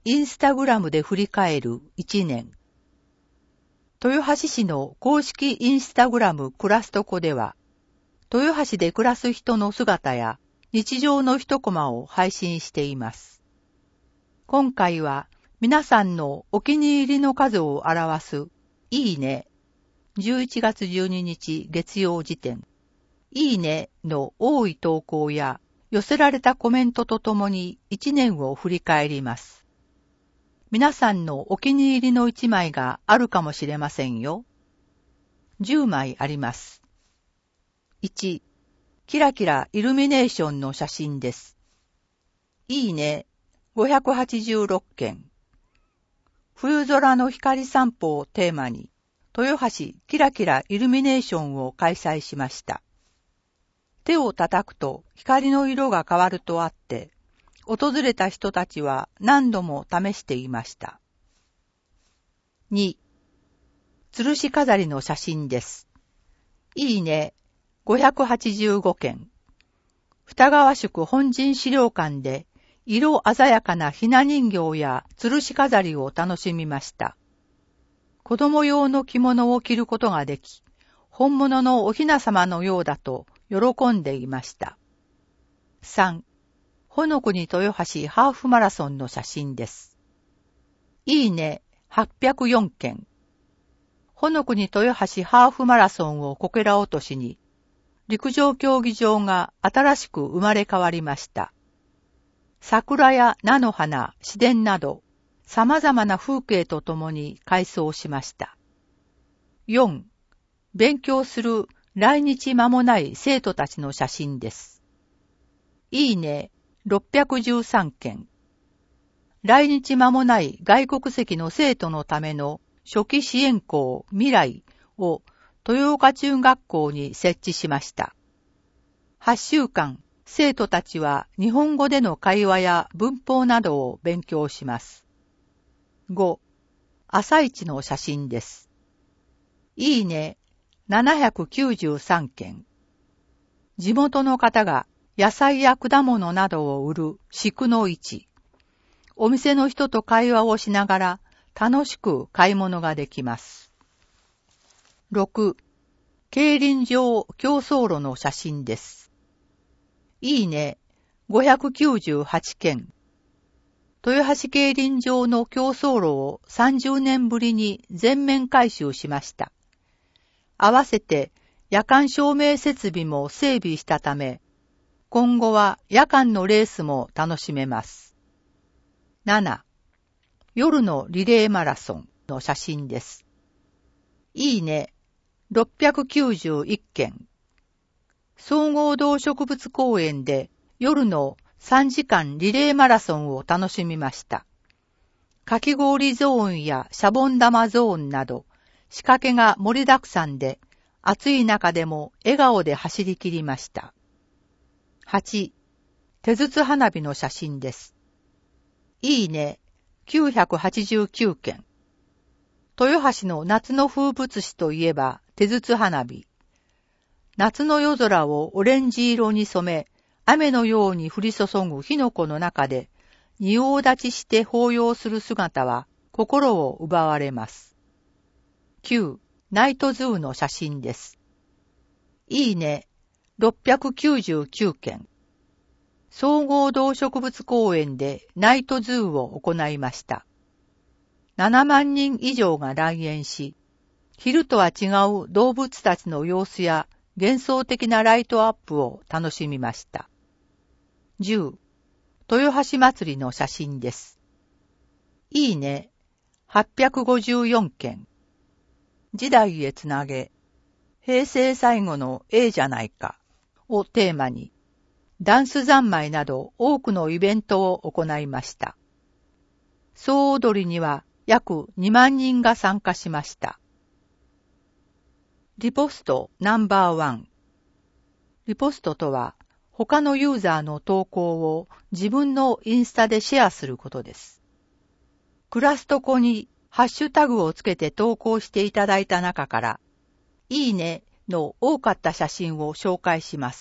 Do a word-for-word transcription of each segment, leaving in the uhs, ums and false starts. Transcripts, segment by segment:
インスタグラムで振り返るいちねん。豊橋市の公式インスタグラムクラストコでは、豊橋で暮らす人の姿や日常の一コマを配信しています。今回は皆さんのお気に入りの数を表すいいね、じゅういちがつじゅうににち月曜時点、いいねの多い投稿や寄せられたコメントとともにいちねんを振り返ります。皆さんのお気に入りのいちまいがあるかもしれませんよ。じゅうまいあります。いち、キラキライルミネーションの写真です。いいね、ごひゃくはちじゅうろっけん。冬空の光散歩をテーマに、豊橋キラキライルミネーションを開催しました。手を叩くと光の色が変わるとあって、訪れた人たちは何度も試していました。に、吊るし飾りの写真です。いいね、ごひゃくはちじゅうごけん。二川宿本陣資料館で色鮮やかなひな人形や吊るし飾りを楽しみました。子供用の着物を着ることができ、本物のおひな様のようだと喜んでいました。さん、ほのくに豊橋ハーフマラソンの写真です。いいね、はっぴゃくよんけん。ほのくに豊橋ハーフマラソンをこけら落としに、陸上競技場が新しく生まれ変わりました。桜や菜の花、市電など、様々な風景とともに改装しました。よん、勉強する来日間もない生徒たちの写真です。いいね、ろっぴゃくじゅうさんけん。来日間もない外国籍の生徒のための初期支援校未来を豊岡中学校に設置しました。はっしゅうかん、生徒たちは日本語での会話や文法などを勉強します。ご、朝市の写真です。いいね、ななひゃくきゅうじゅうさんけん。地元の方が野菜や果物などを売る宿の市。お店の人と会話をしながら楽しく買い物ができます。ろく、競輪場競走路の写真です。いいね、ごひゃくきゅうじゅうはちけん。豊橋競輪場の競走路をさんじゅうねんぶりに全面改修しました。合わせて夜間照明設備も整備したため、今後は夜間のレースも楽しめます。なな、夜のリレーマラソンの写真です。いいね、ろっぴゃくきゅうじゅういっけん。総合動植物公園で夜のさんじかんリレーマラソンを楽しみました。かき氷ゾーンやシャボン玉ゾーンなど仕掛けが盛りだくさんで、暑い中でも笑顔で走り切りました。はち、手筒花火の写真です。いいね、きゅうひゃくはちじゅうきゅうけん。豊橋の夏の風物詩といえば手筒花火。夏の夜空をオレンジ色に染め、雨のように降り注ぐ火の粉の中で、仁王立ちして抱擁する姿は心を奪われます。きゅう、ナイトズーの写真です。いいね、ろっぴゃくきゅうじゅうきゅうけん。総合動植物公園でナイトズーを行いました。ななまんにん以上が来園し、昼とは違う動物たちの様子や幻想的なライトアップを楽しみました。じゅう、豊橋祭りの写真です。いいね、はっぴゃくごじゅうよんけん。時代へつなげ、平成最後の A じゃないかをテーマに、ダンス三昧など多くのイベントを行いました。総踊りには約にまんにんが参加しました。リポストナンバーワン。リポストとは、他のユーザーの投稿を自分のインスタでシェアすることです。クラストコにハッシュタグをつけて投稿していただいた中から、いいねの多かった写真を紹介します。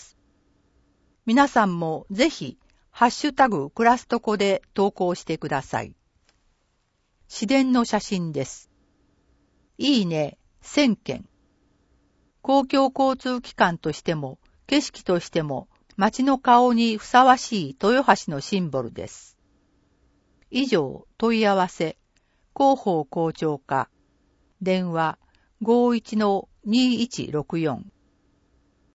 皆さんもぜひ、ハッシュタグクラストコで投稿してください。 市電の写真です。いいね、せんけん。公共交通機関としても、景色としても、街の顔にふさわしい豊橋のシンボルです。以上、問い合わせ、広報校長課、電話 ごーいちのにーいちろくよん